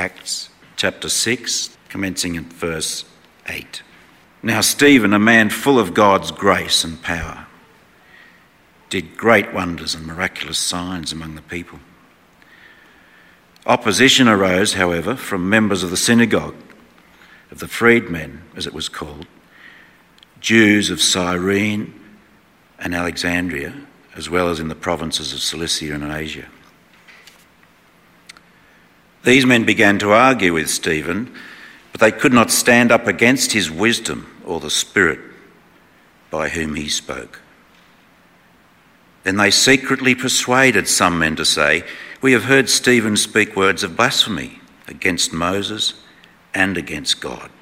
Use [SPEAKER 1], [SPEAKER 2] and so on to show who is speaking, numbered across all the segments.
[SPEAKER 1] Acts chapter 6, commencing at verse 8. Now Stephen, a man full of God's grace and power, did great wonders and miraculous signs among the people. Opposition arose, however, from members of the synagogue of the freedmen, as it was called, Jews of Cyrene and Alexandria, as well as in the provinces of Cilicia and Asia. These men began to argue with Stephen, but they could not stand up against his wisdom or the Spirit by whom he spoke. Then they secretly persuaded some men to say, "We have heard Stephen speak words of blasphemy against Moses and against God."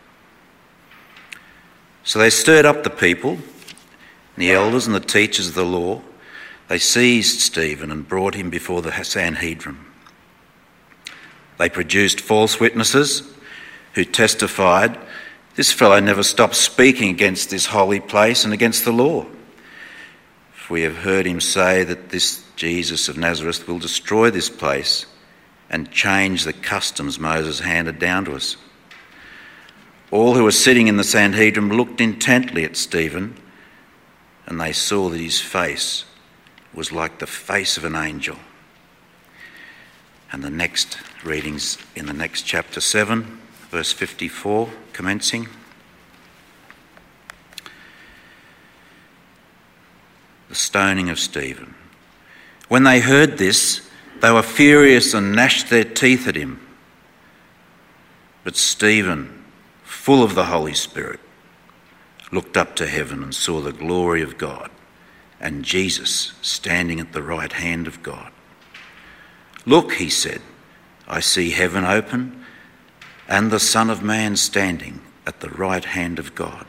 [SPEAKER 1] So they stirred up the people, the elders and the teachers of the law. They seized Stephen and brought him before the Sanhedrin. They produced false witnesses who testified, "This fellow never stopped speaking against this holy place and against the law. We have heard him say that this Jesus of Nazareth will destroy this place and change the customs Moses handed down to us." All who were sitting in the Sanhedrin looked intently at Stephen, and they saw that his face was like the face of an angel. And the next readings in the next chapter 7, verse 54, commencing. The stoning of Stephen. When they heard this, they were furious and gnashed their teeth at him. But Stephen, full of the Holy Spirit, looked up to heaven and saw the glory of God and Jesus standing at the right hand of God. "Look," he said, "I see heaven open and the Son of Man standing at the right hand of God."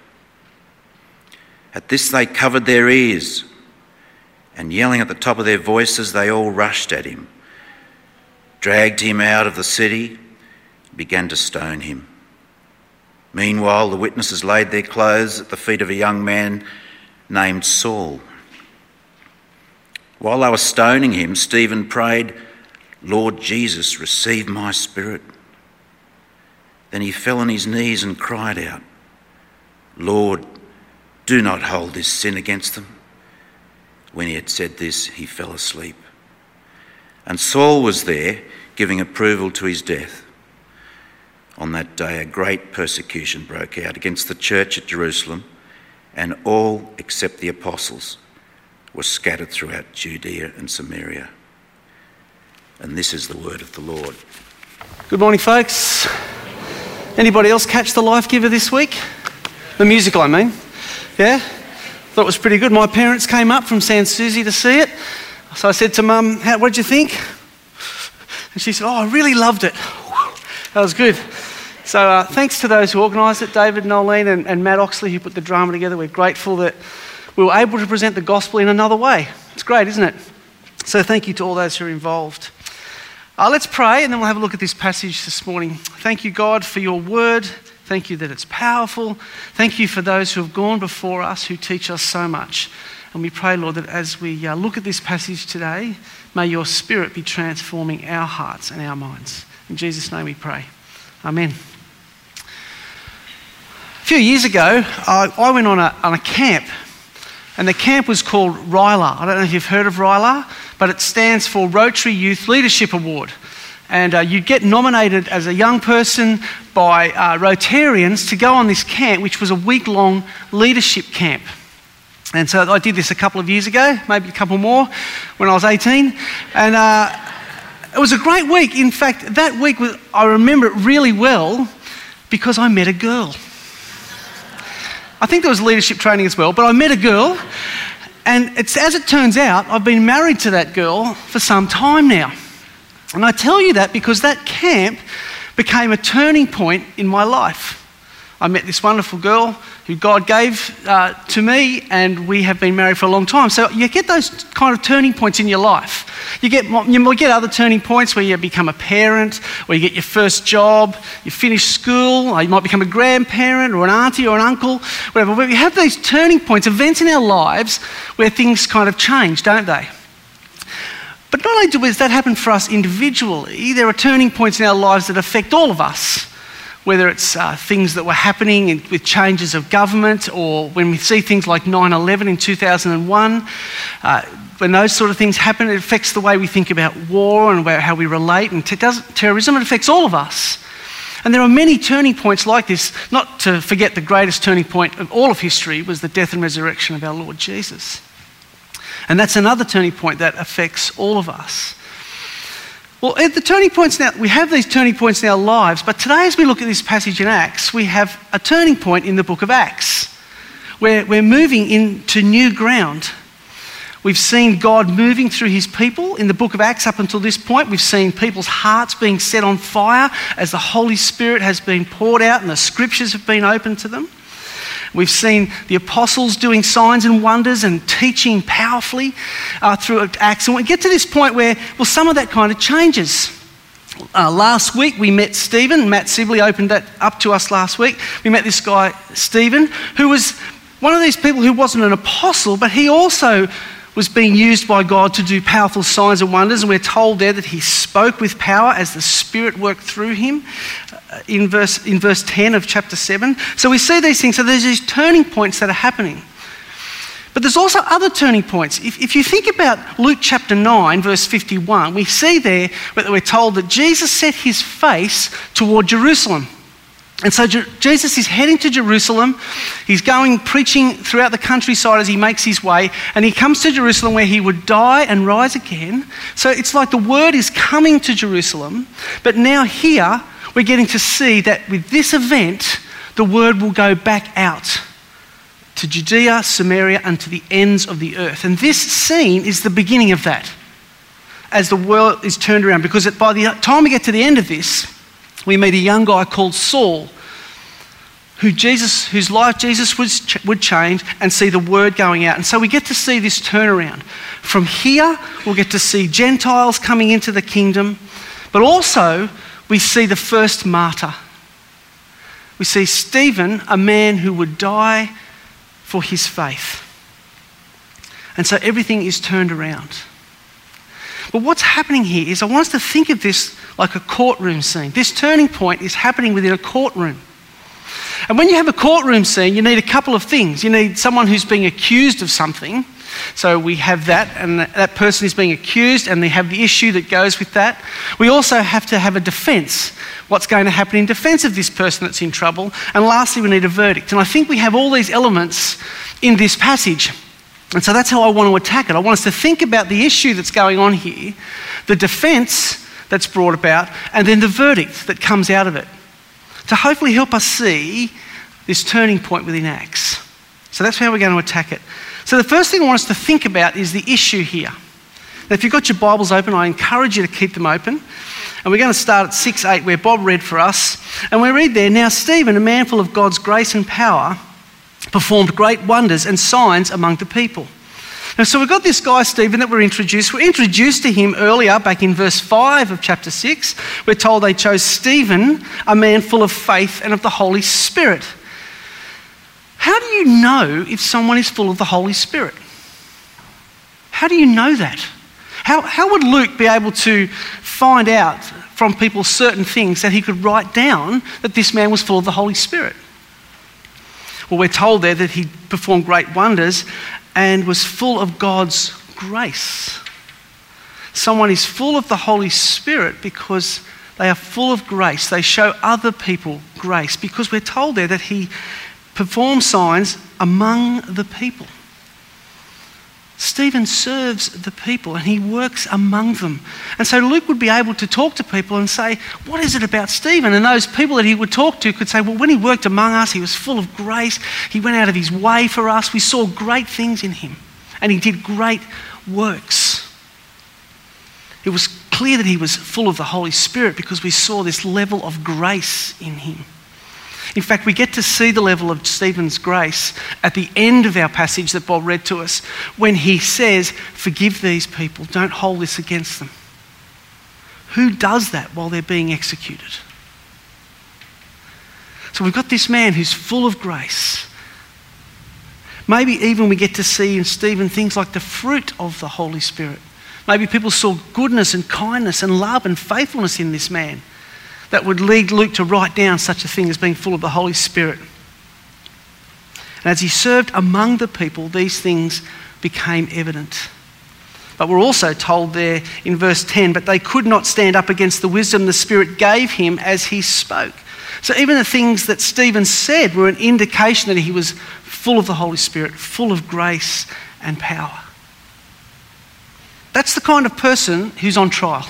[SPEAKER 1] At this they covered their ears, and yelling at the top of their voices, they all rushed at him, dragged him out of the city, and began to stone him. Meanwhile, the witnesses laid their clothes at the feet of a young man named Saul. While they were stoning him, Stephen prayed, "Lord Jesus, receive my spirit." Then he fell on his knees and cried out, "Lord, do not hold this sin against them." When he had said this, he fell asleep. And Saul was there, giving approval to his death. On that day, a great persecution broke out against the church at Jerusalem, and all except the apostles were scattered throughout Judea and Samaria. And this is the word of the Lord.
[SPEAKER 2] Good morning, folks. Anybody else catch The Life Giver this week? The musical, I mean. Yeah? Thought it was pretty good. My parents came up from Sans Souci to see it. So I said to Mum, "What did you think?" And she said, "Oh, I really loved it." That was good. So thanks to those who organised it, David, Nolene and Matt Oxley, who put the drama together. We're grateful that we were able to present the gospel in another way. It's great, isn't it? So thank you to all those who are involved. Let's pray and then we'll have a look at this passage this morning. Thank you, God, for your word. Thank you that it's powerful. Thank you for those who have gone before us, who teach us so much. And we pray, Lord, that as we look at this passage today, may your Spirit be transforming our hearts and our minds. In Jesus' name we pray. Amen. A few years ago, I went on a camp, and the camp was called RYLA. I don't know if you've heard of RYLA, but it stands for Rotary Youth Leadership Award. And you'd get nominated as a young person by Rotarians to go on this camp, which was a week-long leadership camp. And so I did this a couple of years ago, maybe a couple more, when I was 18. And it was a great week. In fact, that week, I remember it really well because I met a girl. I think there was leadership training as well, but I met a girl. And as it turns out, I've been married to that girl for some time now. And I tell you that because that camp became a turning point in my life. I met this wonderful girl who God gave to me, and we have been married for a long time. So you get those kind of turning points in your life. You might get other turning points where you become a parent, or you get your first job, you finish school, or you might become a grandparent or an auntie or an uncle, whatever. But we have these turning points, events in our lives where things kind of change, don't they? But not only does that happen for us individually, there are turning points in our lives that affect all of us. Whether it's things that were happening with changes of government, or when we see things like 9/11 in 2001, when those sort of things happen, it affects the way we think about war and about how we relate. And terrorism, it affects all of us. And there are many turning points like this, not to forget the greatest turning point of all of history was the death and resurrection of our Lord Jesus. And that's another turning point that affects all of us. Well, at the turning points now, we have these turning points in our lives, but today as we look at this passage in Acts, we have a turning point in the book of Acts, where we're moving into new ground. We've seen God moving through his people in the book of Acts up until this point. We've seen people's hearts being set on fire as the Holy Spirit has been poured out and the scriptures have been opened to them. We've seen the apostles doing signs and wonders and teaching powerfully through Acts. And we get to this point where, well, some of that kind of changes. Last week we met Stephen. Matt Sibley opened that up to us last week. We met this guy, Stephen, who was one of these people who wasn't an apostle, but he also was being used by God to do powerful signs and wonders. And we're told there that he spoke with power as the Spirit worked through him in verse 10 of chapter 7. So we see these things. So there's these turning points that are happening. But there's also other turning points. If you think about Luke chapter 9, verse 51, we see there that we're told that Jesus set his face toward Jerusalem. And so Jesus is heading to Jerusalem. He's going preaching throughout the countryside as he makes his way. And he comes to Jerusalem where he would die and rise again. So it's like the word is coming to Jerusalem. But now here we're getting to see that with this event, the word will go back out to Judea, Samaria, and to the ends of the earth. And this scene is the beginning of that as the world is turned around. Because by the time we get to the end of this, we meet a young guy called Saul, whose life Jesus would change and see the word going out. And so we get to see this turnaround. From here, we'll get to see Gentiles coming into the kingdom, but also we see the first martyr. We see Stephen, a man who would die for his faith. And so everything is turned around. But what's happening here is I want us to think of this like a courtroom scene. This turning point is happening within a courtroom. And when you have a courtroom scene, you need a couple of things. You need someone who's being accused of something. So we have that, and that person is being accused, and they have the issue that goes with that. We also have to have a defence. What's going to happen in defence of this person that's in trouble? And lastly, we need a verdict. And I think we have all these elements in this passage. And so that's how I want to attack it. I want us to think about the issue that's going on here, the defence that's brought about, and then the verdict that comes out of it, to hopefully help us see this turning point within Acts. So that's how we're going to attack it. So the first thing I want us to think about is the issue here. Now, if you've got your Bibles open, I encourage you to keep them open. And we're going to start at 6:8, where Bob read for us. And we read there, "Now Stephen, a man full of God's grace and power, performed great wonders and signs among the people." Now, so we've got this guy, Stephen, that we're introduced. We're introduced to him earlier, back in verse 5 of chapter 6. We're told they chose Stephen, a man full of faith and of the Holy Spirit. How do you know if someone is full of the Holy Spirit? How do you know that? How would Luke be able to find out from people certain things that he could write down that this man was full of the Holy Spirit? Well, we're told there that he performed great wonders and was full of God's grace. Someone is full of the Holy Spirit because they are full of grace. They show other people grace because we're told there that he performs signs among the people. Stephen serves the people and he works among them. And so Luke would be able to talk to people and say, what is it about Stephen? And those people that he would talk to could say, well, when he worked among us, he was full of grace. He went out of his way for us. We saw great things in him and he did great works. It was clear that he was full of the Holy Spirit because we saw this level of grace in him. In fact, we get to see the level of Stephen's grace at the end of our passage that Bob read to us when he says, forgive these people, don't hold this against them. Who does that while they're being executed? So we've got this man who's full of grace. Maybe even we get to see in Stephen things like the fruit of the Holy Spirit. Maybe people saw goodness and kindness and love and faithfulness in this man that would lead Luke to write down such a thing as being full of the Holy Spirit. And as he served among the people, these things became evident. But we're also told there in verse 10, but they could not stand up against the wisdom the Spirit gave him as he spoke. So even the things that Stephen said were an indication that he was full of the Holy Spirit, full of grace and power. That's the kind of person who's on trial.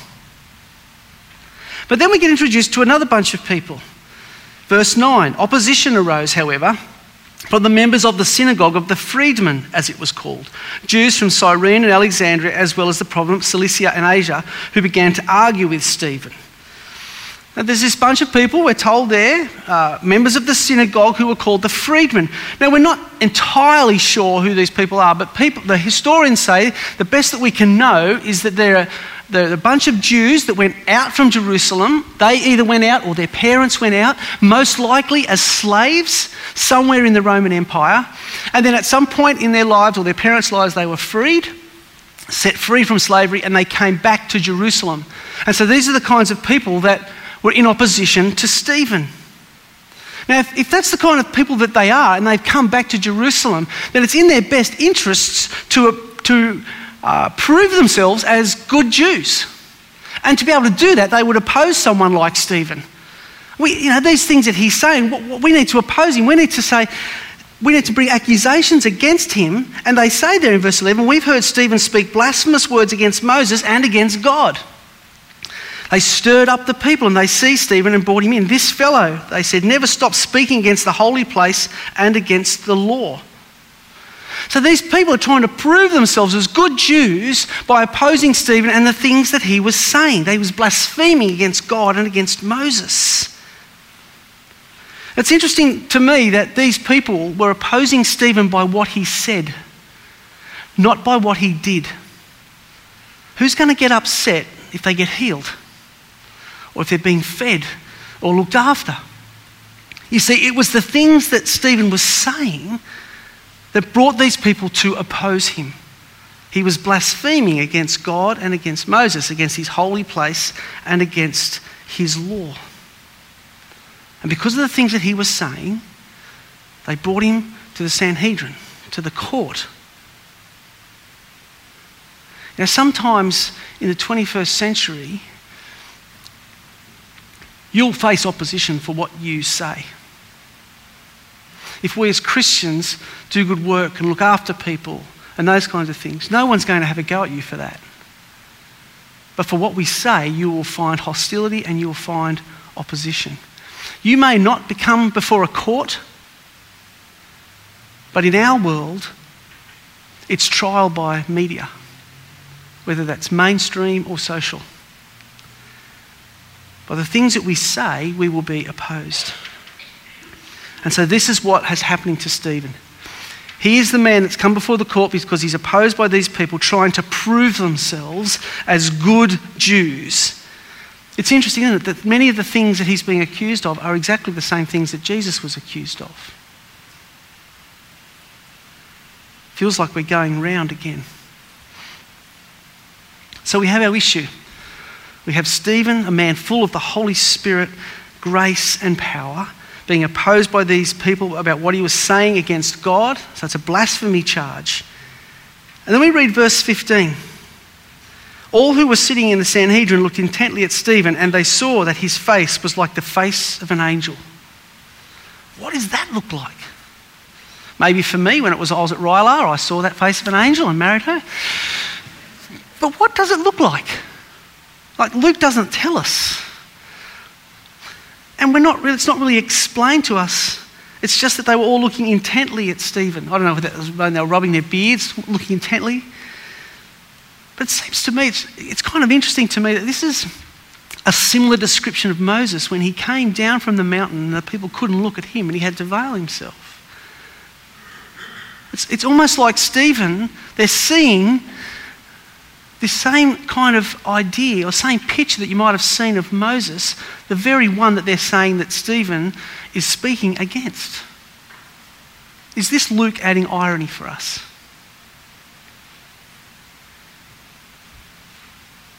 [SPEAKER 2] But then we get introduced to another bunch of people. Verse 9, opposition arose, however, from the members of the synagogue of the freedmen, as it was called, Jews from Cyrene and Alexandria, as well as the province of Cilicia and Asia, who began to argue with Stephen. Now, there's this bunch of people, we're told there, members of the synagogue who were called the freedmen. Now, we're not entirely sure who these people are, but the historians say the best that we can know is that they're a bunch of Jews that went out from Jerusalem. They either went out or their parents went out, most likely as slaves somewhere in the Roman Empire. And then at some point in their lives or their parents' lives, they were freed, set free from slavery, and they came back to Jerusalem. And so these are the kinds of people that were in opposition to Stephen. Now, if that's the kind of people that they are and they've come back to Jerusalem, then it's in their best interests to prove themselves as good Jews. And to be able to do that, they would oppose someone like Stephen. These things that he's saying, we need to oppose him. We need to bring accusations against him. And they say there in verse 11, we've heard Stephen speak blasphemous words against Moses and against God. They stirred up the people and they seized Stephen and brought him in. This fellow, they said, never stopped speaking against the holy place and against the law. So these people are trying to prove themselves as good Jews by opposing Stephen and the things that he was saying. They was blaspheming against God and against Moses. It's interesting to me that these people were opposing Stephen by what he said, not by what he did. Who's going to get upset if they get healed? Or if they're being fed or looked after? You see, it was the things that Stephen was saying that brought these people to oppose him. He was blaspheming against God and against Moses, against his holy place and against his law. And because of the things that he was saying, they brought him to the Sanhedrin, to the court. Now, sometimes in the 21st century, you'll face opposition for what you say. If we as Christians do good work and look after people and those kinds of things, no one's going to have a go at you for that. But for what we say, you will find hostility and you will find opposition. You may not become before a court, but in our world, it's trial by media, whether that's mainstream or social. By the things that we say, we will be opposed. And so this is what is happening to Stephen. He is the man that's come before the court because he's opposed by these people trying to prove themselves as good Jews. It's interesting, isn't it, that many of the things that he's being accused of are exactly the same things that Jesus was accused of. Feels like we're going round again. So we have our issue. We have Stephen, a man full of the Holy Spirit, grace and power, being opposed by these people about what he was saying against God. So it's a blasphemy charge. And then we read verse 15. All who were sitting in the Sanhedrin looked intently at Stephen, and they saw that his face was like the face of an angel. What does that look like? Maybe for me, when I was at Rylar, I saw that face of an angel and married her. But what does it look like? Like, Luke doesn't tell us. And it's not really explained to us. It's just that they were all looking intently at Stephen. I don't know if that was when they were rubbing their beards, looking intently. But it seems to me, it's kind of interesting to me that this is a similar description of Moses when he came down from the mountain and the people couldn't look at him and he had to veil himself. It's almost like Stephen, they're seeing this same kind of idea or same picture that you might have seen of Moses, the very one that they're saying that Stephen is speaking against. Is this Luke adding irony for us?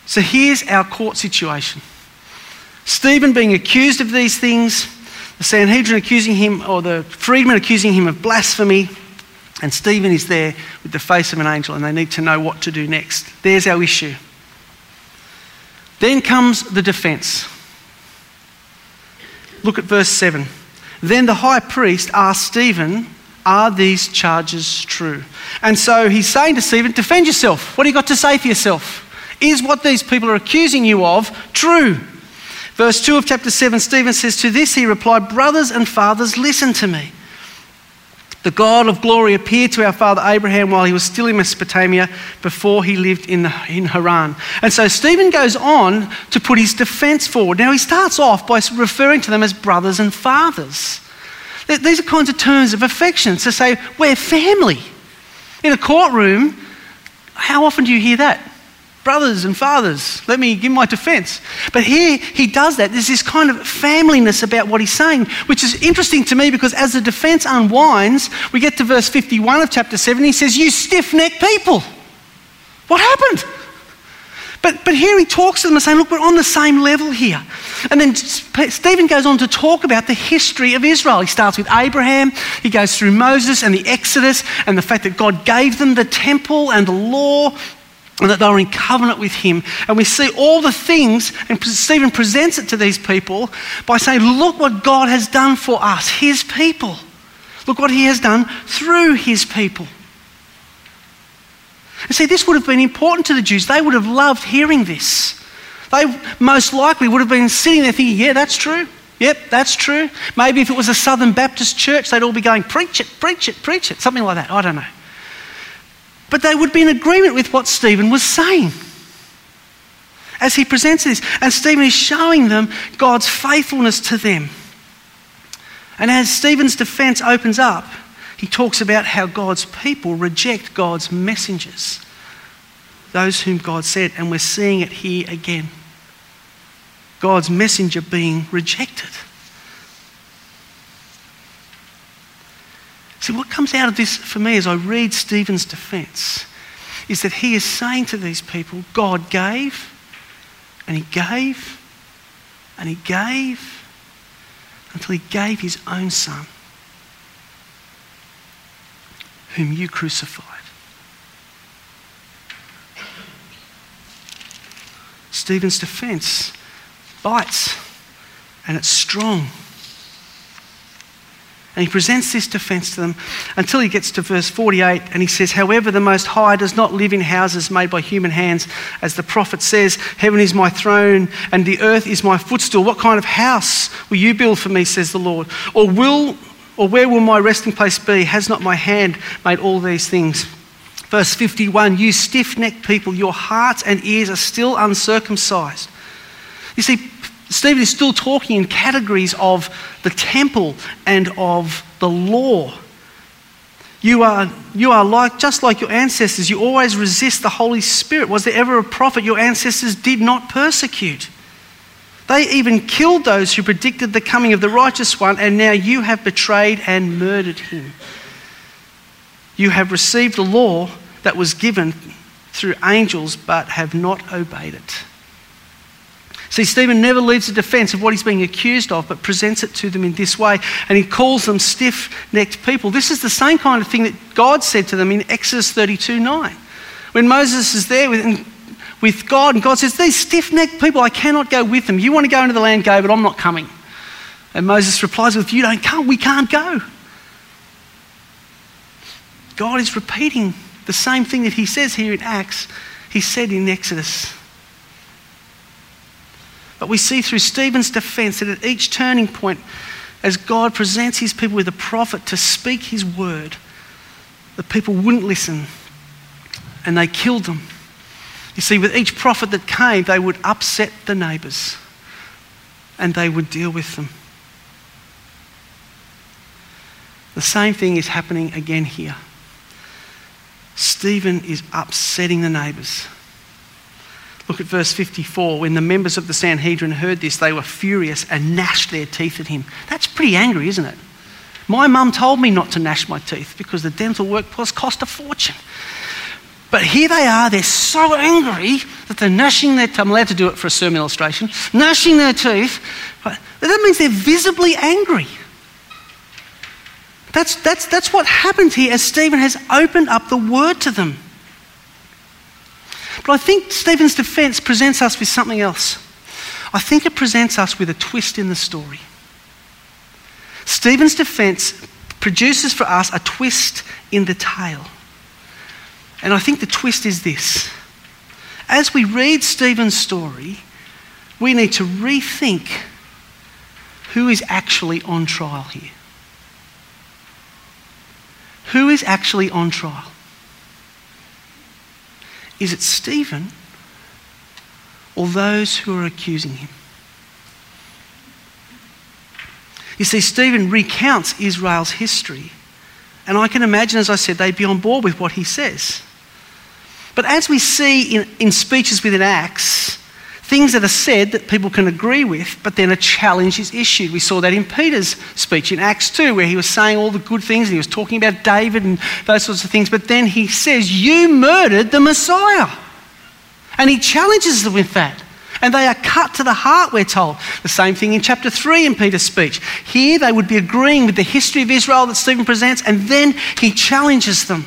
[SPEAKER 2] So here's our court situation. Stephen being accused of these things, the Sanhedrin accusing him, or the freedmen accusing him of blasphemy, and Stephen is there with the face of an angel, and they need to know what to do next. There's our issue. Then comes the defence. Look at verse 7. Then the high priest asked Stephen, are these charges true? And so he's saying to Stephen, defend yourself. What do you got to say for yourself? Is what these people are accusing you of true? Verse 2 of chapter 7, Stephen says, to this he replied, brothers and fathers, listen to me. The God of glory appeared to our father Abraham while he was still in Mesopotamia before he lived in Haran. And so Stephen goes on to put his defence forward. Now he starts off by referring to them as brothers and fathers. These are kinds of terms of affection to say we're family. In a courtroom, how often do you hear that? Brothers and fathers, let me give my defence. But here he does that. There's this kind of familyness about what he's saying, which is interesting to me because as the defence unwinds, we get to verse 51 of chapter 7, he says, you stiff-necked people. What happened? But here he talks to them and saying, look, we're on the same level here. And then Stephen goes on to talk about the history of Israel. He starts with Abraham, he goes through Moses and the Exodus and the fact that God gave them the temple and the law, and that they were in covenant with him. And we see all the things, and Stephen presents it to these people by saying, look what God has done for us, his people. Look what he has done through his people. And see, this would have been important to the Jews. They would have loved hearing this. They most likely would have been sitting there thinking, yeah, that's true. Yep, that's true. Maybe if it was a Southern Baptist church, they'd all be going, preach it, preach it, preach it. Something like that, I don't know. But they would be in agreement with what Stephen was saying as he presents this. And Stephen is showing them God's faithfulness to them. And as Stephen's defence opens up, he talks about how God's people reject God's messengers, those whom God sent, and we're seeing it here again. God's messenger being rejected. See, what comes out of this for me as I read Stephen's defence is that he is saying to these people, God gave, and he gave, and he gave, until he gave his own son, whom you crucified. Stephen's defence bites, and it's strong. And he presents this defence to them until he gets to verse 48 and he says, however, the Most High does not live in houses made by human hands. As the prophet says, heaven is my throne and the earth is my footstool. What kind of house will you build for me, says the Lord? Or where will my resting place be? Has not my hand made all these things? Verse 51, you stiff-necked people, your hearts and ears are still uncircumcised. You see, Stephen is still talking in categories of the temple and of the law. You are just like your ancestors. You always resist the Holy Spirit. Was there ever a prophet your ancestors did not persecute? They even killed those who predicted the coming of the righteous one, and now you have betrayed and murdered him. You have received a law that was given through angels, but have not obeyed it. See, Stephen never leaves the defence of what he's being accused of, but presents it to them in this way. And he calls them stiff-necked people. This is the same kind of thing that God said to them in Exodus 32:9. When Moses is there with God, and God says, these stiff-necked people, I cannot go with them. You want to go into the land, go, but I'm not coming. And Moses replies, if you don't come, we can't go. God is repeating the same thing that he says here in Acts, he said in Exodus. But we see through Stephen's defence that at each turning point, as God presents his people with a prophet to speak his word, the people wouldn't listen and they killed them. You see, with each prophet that came, they would upset the neighbours and they would deal with them. The same thing is happening again here. Stephen is upsetting the neighbours. Look at verse 54. When the members of the Sanhedrin heard this, they were furious and gnashed their teeth at him. That's pretty angry, isn't it? My mum told me not to gnash my teeth because the dental work cost a fortune. But here they are, they're so angry that they're gnashing their teeth. I'm allowed to do it for a sermon illustration. Gnashing their teeth. But that means they're visibly angry. That's what happened here as Stephen has opened up the word to them. But I think Stephen's defence presents us with something else. I think it presents us with a twist in the story. Stephen's defence produces for us a twist in the tale. And I think the twist is this. As we read Stephen's story, we need to rethink who is actually on trial here. Who is actually on trial? Is it Stephen or those who are accusing him? You see, Stephen recounts Israel's history, and I can imagine, as I said, they'd be on board with what he says. But as we see in speeches within Acts, things that are said that people can agree with, but then a challenge is issued. We saw that in Peter's speech in Acts 2, where he was saying all the good things, and he was talking about David and those sorts of things, but then he says, you murdered the Messiah. And he challenges them with that. And they are cut to the heart, we're told. The same thing in chapter 3 in Peter's speech. Here they would be agreeing with the history of Israel that Stephen presents, and then he challenges them.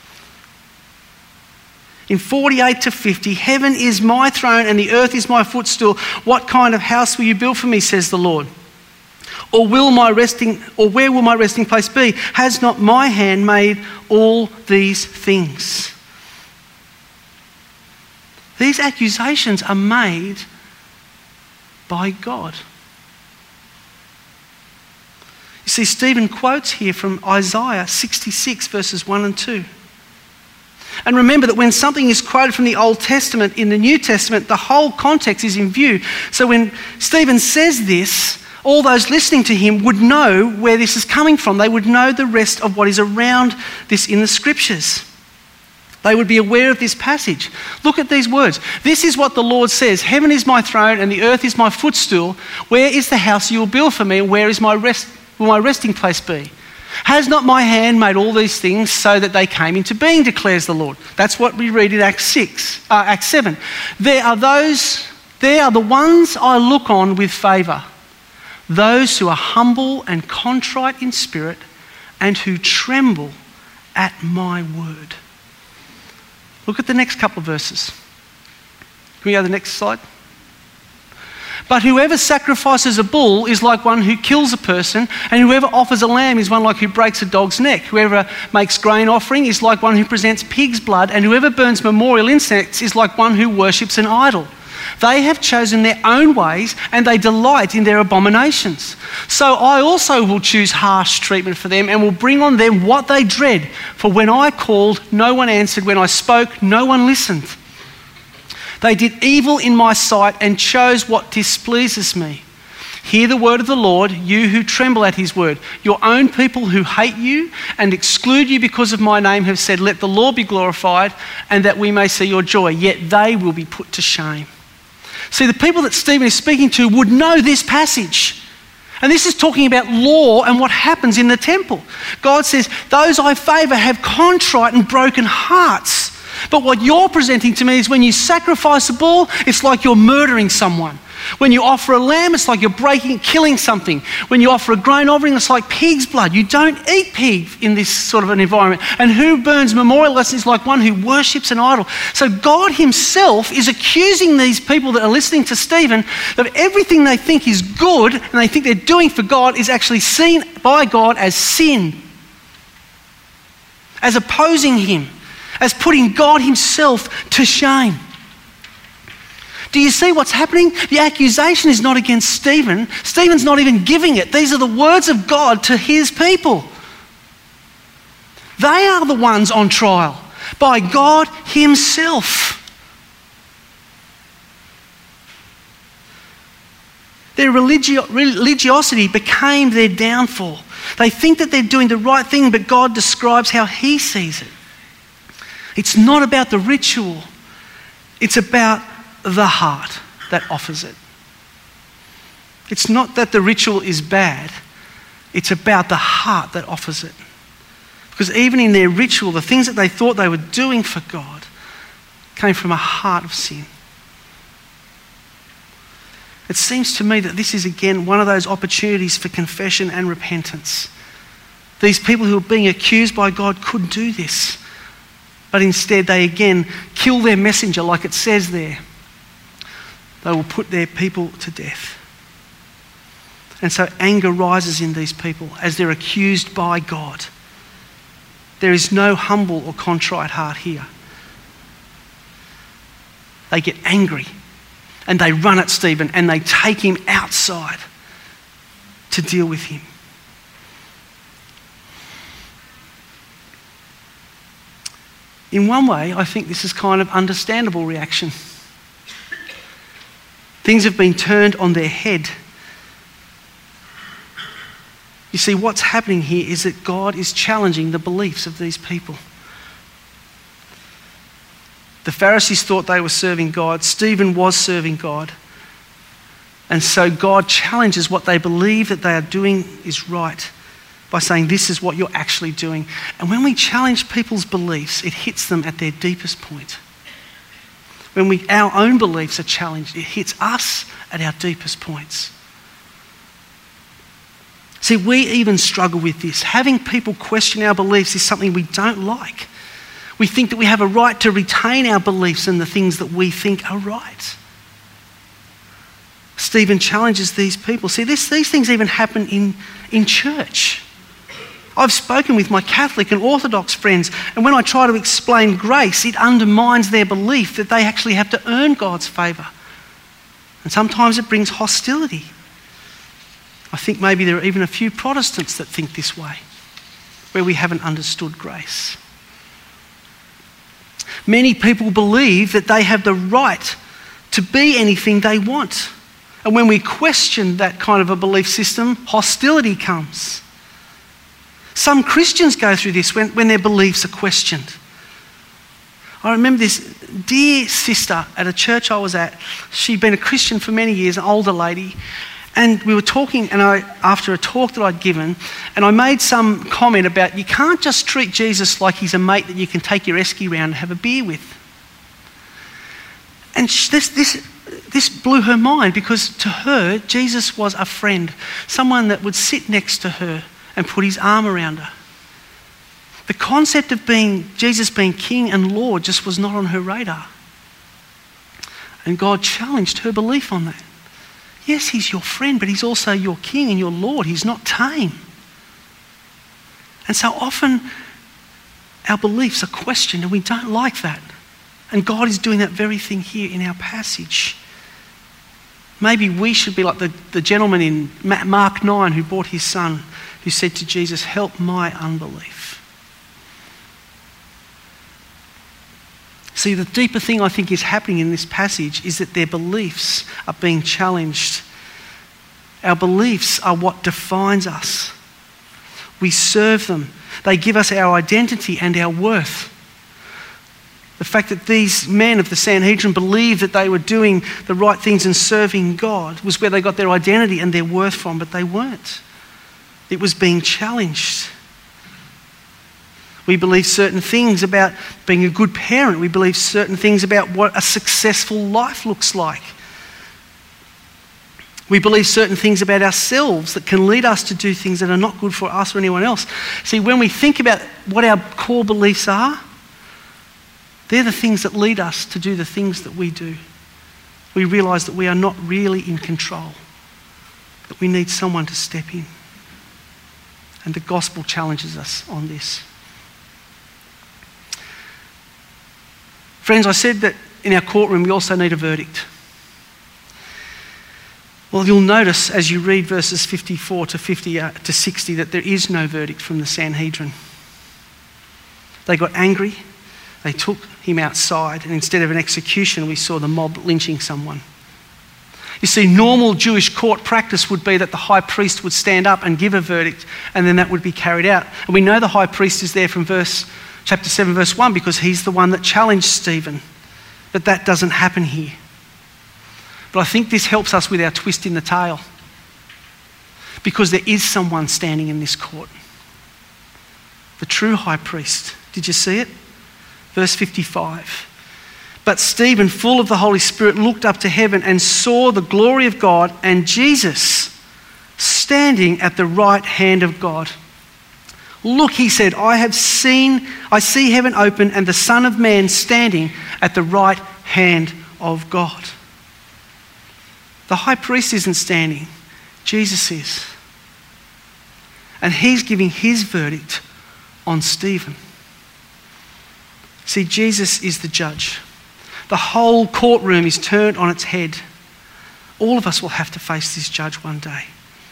[SPEAKER 2] In 48 to 50, heaven is my throne and the earth is my footstool. What kind of house will you build for me, says the Lord? Or where will my resting place be? Has not my hand made all these things? These accusations are made by God. You see, Stephen quotes here from Isaiah 66 verses 1 and 2. And remember that when something is quoted from the Old Testament in the New Testament, the whole context is in view. So when Stephen says this, all those listening to him would know where this is coming from. They would know the rest of what is around this in the Scriptures. They would be aware of this passage. Look at these words. This is what the Lord says. Heaven is my throne and the earth is my footstool. Where is the house you will build for me, and where is will my resting place be? Has not my hand made all these things so that they came into being, declares the Lord. That's what we read in Acts 7. They are the ones I look on with favour, those who are humble and contrite in spirit and who tremble at my word. Look at the next couple of verses. Can we go to the next slide? But whoever sacrifices a bull is like one who kills a person, and whoever offers a lamb is one like who breaks a dog's neck. Whoever makes grain offering is like one who presents pig's blood, and whoever burns memorial incense is like one who worships an idol. They have chosen their own ways, and they delight in their abominations. So I also will choose harsh treatment for them, and will bring on them what they dread. For when I called, no one answered. When I spoke, no one listened. They did evil in my sight and chose what displeases me. Hear the word of the Lord, you who tremble at his word. Your own people who hate you and exclude you because of my name have said, let the Lord be glorified and that we may see your joy. Yet they will be put to shame. See, the people that Stephen is speaking to would know this passage. And this is talking about law and what happens in the temple. God says, those I favour have contrite and broken hearts. But what you're presenting to me is when you sacrifice a bull, it's like you're murdering someone. When you offer a lamb, it's like you're killing something. When you offer a grain offering, it's like pig's blood. You don't eat pig in this sort of an environment. And who burns memorial is like one who worships an idol. So God himself is accusing these people that are listening to Stephen that everything they think is good and they think they're doing for God is actually seen by God as sin, as opposing him, as putting God himself to shame. Do you see what's happening? The accusation is not against Stephen. Stephen's not even giving it. These are the words of God to his people. They are the ones on trial by God himself. Their religiosity became their downfall. They think that they're doing the right thing, but God describes how he sees it. It's not about the ritual. It's about the heart that offers it. It's not that the ritual is bad. It's about the heart that offers it. Because even in their ritual, the things that they thought they were doing for God came from a heart of sin. It seems to me that this is again one of those opportunities for confession and repentance. These people who are being accused by God could do this, but instead they again kill their messenger, like it says there. They will put their people to death. And so anger rises in these people as they're accused by God. There is no humble or contrite heart here. They get angry and they run at Stephen and they take him outside to deal with him. In one way, I think this is kind of understandable reaction. Things have been turned on their head. You see, what's happening here is that God is challenging the beliefs of these people. The Pharisees thought they were serving God. Stephen was serving God. And so God challenges what they believe that they are doing is right by saying, this is what you're actually doing. And when we challenge people's beliefs, it hits them at their deepest point. When our own beliefs are challenged, it hits us at our deepest points. See, we even struggle with this. Having people question our beliefs is something we don't like. We think that we have a right to retain our beliefs and the things that we think are right. Stephen challenges these people. See, these things even happen in church. I've spoken with my Catholic and Orthodox friends, and when I try to explain grace, it undermines their belief that they actually have to earn God's favour. And sometimes it brings hostility. I think maybe there are even a few Protestants that think this way, where we haven't understood grace. Many people believe that they have the right to be anything they want. And when we question that kind of a belief system, hostility comes. Some Christians go through this when their beliefs are questioned. I remember this dear sister at a church I was at. She'd been a Christian for many years, an older lady. And we were talking, and after a talk that I'd given, and I made some comment about you can't just treat Jesus like he's a mate that you can take your esky round and have a beer with. And this blew her mind, because to her, Jesus was a friend, someone that would sit next to her and put his arm around her. The concept of Jesus being King and Lord just was not on her radar. And God challenged her belief on that. Yes, he's your friend, but he's also your King and your Lord. He's not tame. And so often our beliefs are questioned and we don't like that. And God is doing that very thing here in our passage. Maybe we should be like the gentleman in Mark 9 who brought his son, who said to Jesus, "Help my unbelief." See, the deeper thing I think is happening in this passage is that their beliefs are being challenged. Our beliefs are what defines us. We serve them. They give us our identity and our worth. The fact that these men of the Sanhedrin believed that they were doing the right things and serving God was where they got their identity and their worth from, but they weren't. It was being challenged. We believe certain things about being a good parent. We believe certain things about what a successful life looks like. We believe certain things about ourselves that can lead us to do things that are not good for us or anyone else. See, when we think about what our core beliefs are, they're the things that lead us to do the things that we do. We realise that we are not really in control, that we need someone to step in. And the gospel challenges us on this. Friends, I said that in our courtroom we also need a verdict. Well, you'll notice as you read verses 54 to 60 that there is no verdict from the Sanhedrin. They got angry, they took him outside, and instead of an execution, we saw the mob lynching someone. You see, normal Jewish court practice would be that the high priest would stand up and give a verdict, and then that would be carried out. And we know the high priest is there from chapter 7, verse 1, because he's the one that challenged Stephen. But that doesn't happen here. But I think this helps us with our twist in the tail, because there is someone standing in this court. The true high priest. Did you see it? Verse 55. But Stephen, full of the Holy Spirit, looked up to heaven and saw the glory of God and Jesus standing at the right hand of God. Look, he said, I see heaven open and the Son of Man standing at the right hand of God. The high priest isn't standing, Jesus is. And he's giving his verdict on Stephen. See, Jesus is the judge. The whole courtroom is turned on its head. All of us will have to face this judge one day.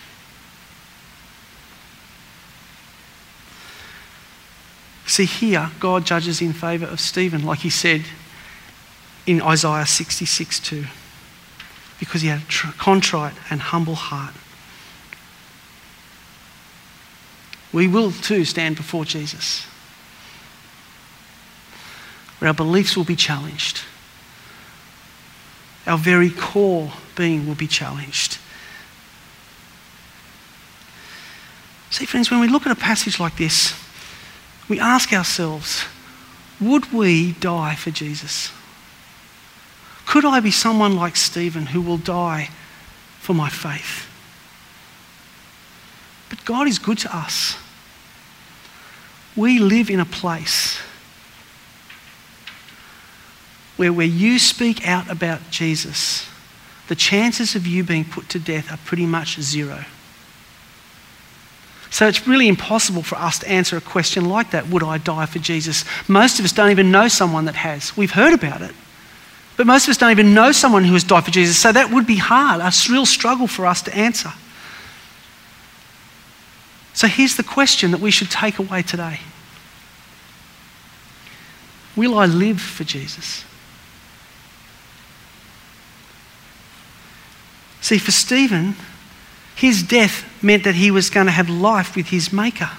[SPEAKER 2] See, here, God judges in favour of Stephen, like he said in Isaiah 66:2, because he had a contrite and humble heart. We will too stand before Jesus, where our beliefs will be challenged. Our very core being will be challenged. See, friends, when we look at a passage like this, we ask ourselves, would we die for Jesus? Could I be someone like Stephen who will die for my faith? But God is good to us. We live in a place where you speak out about Jesus, the chances of you being put to death are pretty much zero. So it's really impossible for us to answer a question like that, would I die for Jesus? Most of us don't even know someone that has. We've heard about it, but most of us don't even know someone who has died for Jesus. So that would be hard, a real struggle for us to answer. So here's the question that we should take away today. Will I live for Jesus? See, for Stephen, his death meant that he was going to have life with his Maker.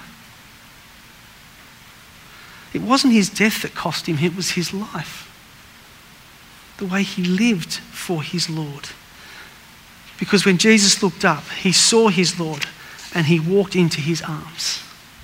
[SPEAKER 2] It wasn't his death that cost him, it was his life. The way he lived for his Lord. Because when Jesus looked up, he saw his Lord and he walked into his arms.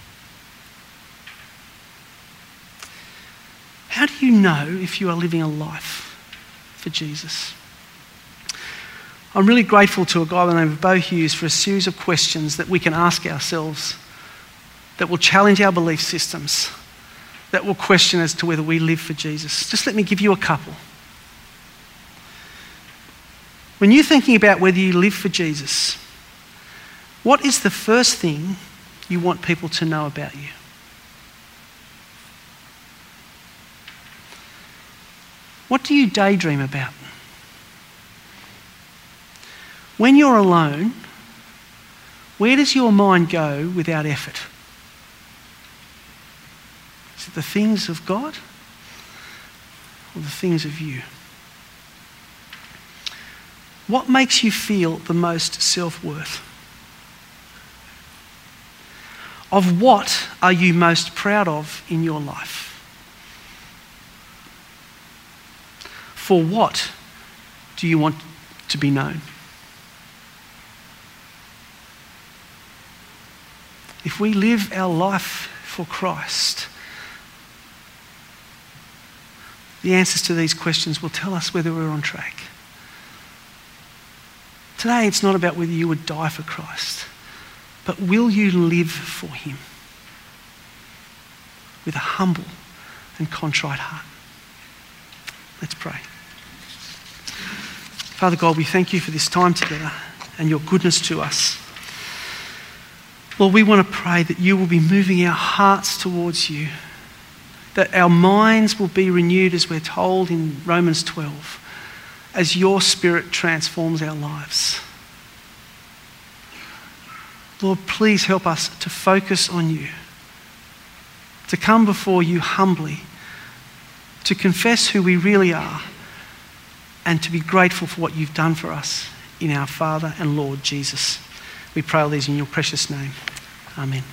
[SPEAKER 2] How do you know if you are living a life for Jesus? I'm really grateful to a guy by the name of Bo Hughes for a series of questions that we can ask ourselves that will challenge our belief systems, that will question as to whether we live for Jesus. Just let me give you a couple. When you're thinking about whether you live for Jesus, what is the first thing you want people to know about you? What do you daydream about? When you're alone, where does your mind go without effort? Is it the things of God or the things of you? What makes you feel the most self-worth? Of what are you most proud of in your life? For what do you want to be known? If we live our life for Christ, the answers to these questions will tell us whether we're on track. Today, it's not about whether you would die for Christ, but will you live for him with a humble and contrite heart? Let's pray. Father God, we thank you for this time together and your goodness to us. Lord, we want to pray that you will be moving our hearts towards you, that our minds will be renewed as we're told in Romans 12, as your Spirit transforms our lives. Lord, please help us to focus on you, to come before you humbly, to confess who we really are, and to be grateful for what you've done for us in our Father and Lord Jesus. We pray all these in your precious name. Amen.